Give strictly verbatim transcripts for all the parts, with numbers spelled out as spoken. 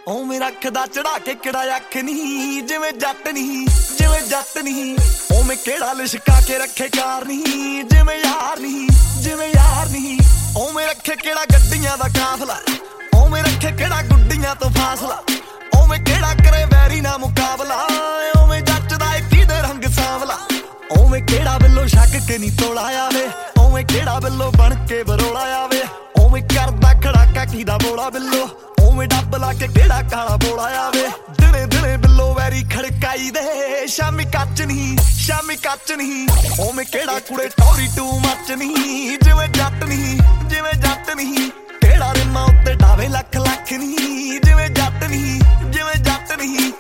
ਉਵੇਂ ਰੱਖਦਾ ਚੜਾ ਕੇ ਕਿਹੜਾ ਅੱਖ ਨੀ, ਜਿਵੇਂ ਜੱਟ ਨਹੀਂ ਜਿਵੇਂ ਜੱਟ ਨਹੀਂ। ਉਵੇਂ ਕਿਹੜਾ ਲਿਸ਼ਕਾ ਕੇ ਰੱਖੇ ਕਾਰ ਨਹੀਂ, ਜਿਵੇਂ ਯਾਰ ਨਹੀਂ ਜਿਵੇਂ ਯਾਰ ਨਹੀਂ। ਉਵੇਂ ਰੱਖੇ ਕਿਹੜਾ ਗੱਡੀਆਂ ਦਾ ਕਾਫਲਾ, ਉਵੇਂ ਰੱਖੇ ਕਿਹੜਾ ਗੁੱਡੀਆਂ ਤੋਂ ਫਾਸਲਾ। ਉਵੇਂ ਕਿਹੜਾ ਕਰੇ ਵੈਰੀ ਨਾ ਮੁਕਾਬਲਾ, ਉਵੇਂ ਜੱਚਦਾ ਇੱਕੀ ਦੇ ਰੰਗ ਸਾਂਵਲਾ। ਉਵੇਂ ਕਿਹੜਾ ਬਿੱਲੋ ਛੱਕ ਕੇ ਨੀ ਤੋਲਾ ਆਵੇ, ਉਵੇਂ ਕਿਹੜਾ ਬਿੱਲੋ ਬਣ ਕੇ ਬਰੋਲਾ ਆਵੇ। ਉਵੇਂ ਕਰਦਾ ਖੜਾਕਾ ਕੀਦਾ ਬੋਲਾ ਬਿੱਲੋ, ਉਵੇਂ ਡੱਬ ਲਾ ਕੇ ਕਿਹੜਾ ਕਾਲਾ ਬੋਲਾ ਆਵੇ। ਦਿਨੇ ਦਿਨੇ ਬਿੱਲੋ ਵੈਰੀ ਖੜਕਾਈ ਦੇ, ਸ਼ਾਮੀ ਕੱਚ ਨਹੀਂ ਸ਼ਾਮੀ ਕੱਚ ਨਹੀਂ। ਉਵੇਂ ਕਿਹੜਾ ਕੁੜੇ ਟੌਰੀ ਟੂ ਮੱਚ ਨਹੀਂ, ਜਿਵੇਂ ਜੱਟ ਨਹੀਂ ਜਿਵੇਂ ਜੱਟ ਨਹੀਂ। ਕਿਹੜਾ ਰਿਮਾਂ ਉੱਤੇ ਡਾਵੇ ਲੱਖ ਲੱਖ ਨਹੀਂ, ਜਿਵੇਂ ਜੱਟ ਨਹੀਂ ਜਿਵੇਂ ਜੱਟ ਨਹੀਂ।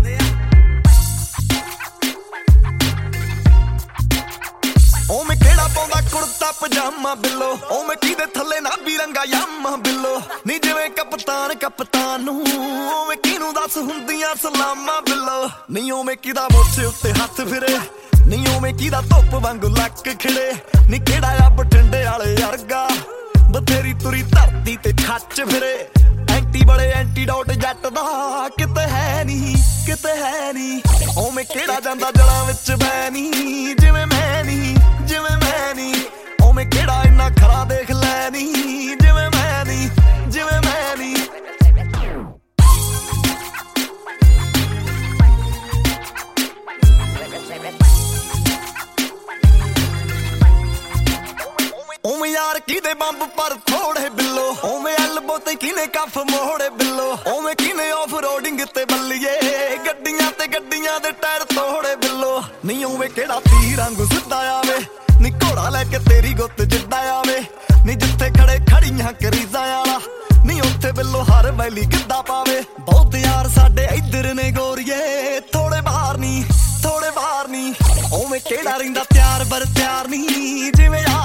ਉਵੇਂ ਕਿਹੜਾ ਪਾਉਂਦਾ ਕੁੜਤਾ ਪਜਾਮਾ ਬਿੱਲੋ, ਉਵੇਂ ਕਿਹਦੇ ਥੱਲੇ ਨਾਭੀ ਰੰਗਾ ਯਾਮਾ ਬਿੱਲੋ। ਨੀ ਜਿਵੇਂ ਕਪਤਾਨ ਕਪਤਾਨ ਨੂੰ, ਉਵੇਂ ਕਿਹਨੂੰ ਦੱਸ ਹੁੰਦੀਆਂ ਸਲਾਮਾਂ ਬਿੱਲੋ। ਨੀ ਉਵੇਂ ਕਿਹਦਾ ਮੋਛੇ ਉੱਤੇ ਹੱਥ ਫਿਰੇ, ਨੀ ਉਵੇਂ ਕਿਹਦਾ ਧੁੱਪ ਵਾਂਗੂ ਲੱਕ ਖਿੜੇ। ਨੀ ਕਿਹੜਾ ਆ ਬਠਿੰਡੇ ਵਾਲੇ ਵਰਗਾ, ਬਥੇਰੀ ਤੁਰੀ ਧਰਤੀ ਤੇ ਖੱਚ ਫਿਰੇ। ਐਂਟੀ ਬੜੇ ਐਂਟੀਡੋਟ ਜੱਟ ਦਾ ਕਿਤੇ ਹੈ ਨਹੀਂ ਕਿਤੇ ਹੈ ਨਹੀਂ। ਉਵੇਂ ਕਿਹੜਾ ਜਾਂਦਾ ਜੜਾਂ ਵਿੱਚ ਬੈ ਨੀ, ਜਿਵੇਂ ਮੈਂ ਨਹੀਂ ਜਿਵੇਂ ਮੈਂ ਨਹੀਂ। ਉਵੇਂ ਕਿਹੜਾ ਇੰਨਾ ਖਰਾ ਦੇਖ ਲੈ ਨੀ, ਜਿਵੇਂ ਮੈਂ ਨਹੀਂ ਜਿਵੇਂ ਮੈਂ ਨਹੀਂ। ਉਵੇਂ ਯਾਰ ਕਿਹਦੇ ਬੰਬ ਪਰ ਥੋੜੇ ਬਿੱਲੋ, ਉਵੇਂ ਐਲਬੋ ਤੇ ਕਿਨੇ ਕੱਫ ਮੋੜੇ ਬਿੱਲੋ। ਉਵੇਂ ਕਿਨੇ ਆਫ ਰੋਡਿੰਗ ਤੇ ਬੱਲੀਏ, ਗੱਡੀਆਂ ਤੇ ਗੱਡੀਆਂ ਦੇ ਟਾਇਰ ਤੋੜੇ ਬਿੱਲੋ। ਨਹੀਂ ਉਵੇਂ ਕਿਹੜਾ ਤੀਰ ਵਾਂਗੂ ਸਿੱਧਾ ਆਵੇ, ਨੀ ਘੋੜਾ ਲੈ ਕੇ ਤੇਰੀ ਗੁੱਤ ਜਿੱਡਾ ਆਵੇ। ਨੀ ਜਿੱਥੇ ਖੜੇ ਖੜੀਆਂ ਕਰੀਜ਼ਾਂ ਵਾਲਾ, ਨੀ ਉੱਥੇ ਬਿੱਲੋ ਹਰ ਵੈਲੀ ਗਿੱਧਾ ਪਾਵੇ। ਬਹੁਤ ਯਾਰ ਸਾਡੇ ਇੱਧਰ ਨੇ ਗੋਰੀਏ, ਥੋੜੇ ਬਾਹਰ ਨੀ ਥੋੜੇ ਬਾਹਰ ਨੀ। ਉਵੇਂ ਕਿਹੜਾ ਰਹਿੰਦਾ ਤਿਆਰ ਬਰ ਤਿਆਰ ਨੀ, ਜਿਵੇਂ